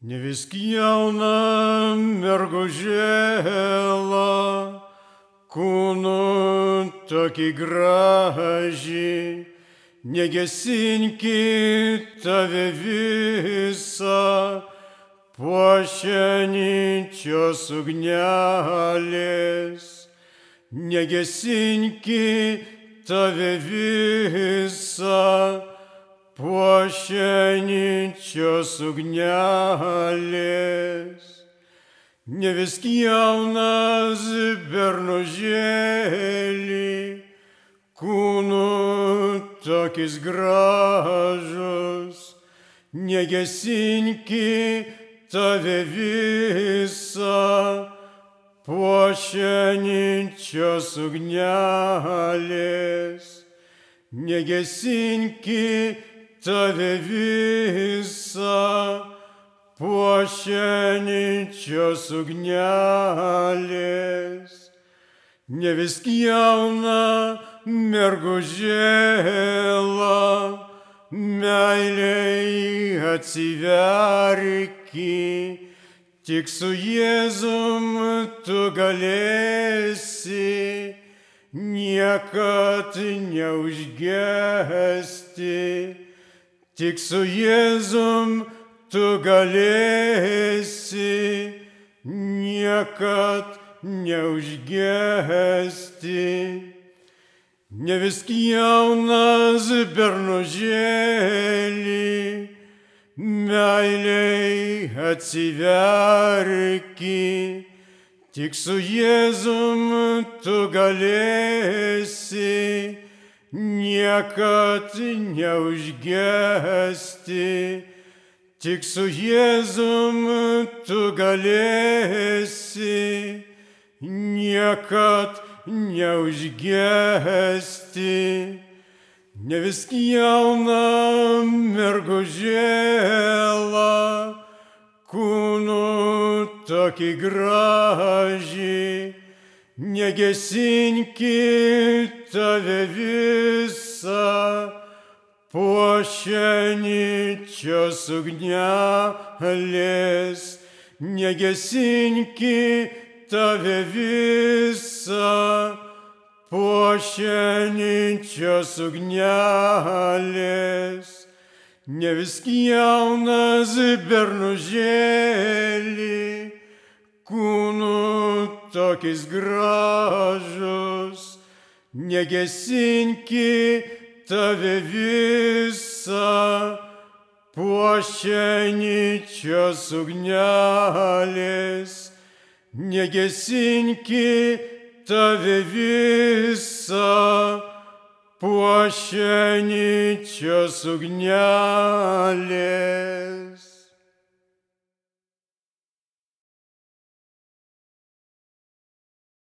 Nevisk jauna mergužėla, kūnu tokį gražį, negesinki tave visą, puošiančios ugnelės, negesinki tave visą, puošiančios ugnelės. Nevisk jaunas bernužėlį, kūnu tokis gražus, negesinki tave visą, puošiančios ugnelės. Negesinki tave visą, puošiančios ugnelės. Nevisk jauna mergužėla, meiliai atsiverki, tik su Jėzum tu galėsi niekad neužgesti. Tik su Jėzum tu galėsi niekad neužgesti. Nevisk jaunas bernužėlį, meiliai atsiverki, tik su Jėzum tu galėsi niekad neužgesti. Tik su Jėzum tu galėsi niekad neužgesti. Nevisk jauna mergužėla, kūnu tokį gražį, negesinki tave visą, puošiančios ugnelės. Negesinki tave visą, puošiančios ugnelės. Nevisk jaunas bernužėlį, kūnu tokis gražus, negesinki tave visą, puošiančios ugnelės. Negesinki tave visą, puošiančios ugnelės.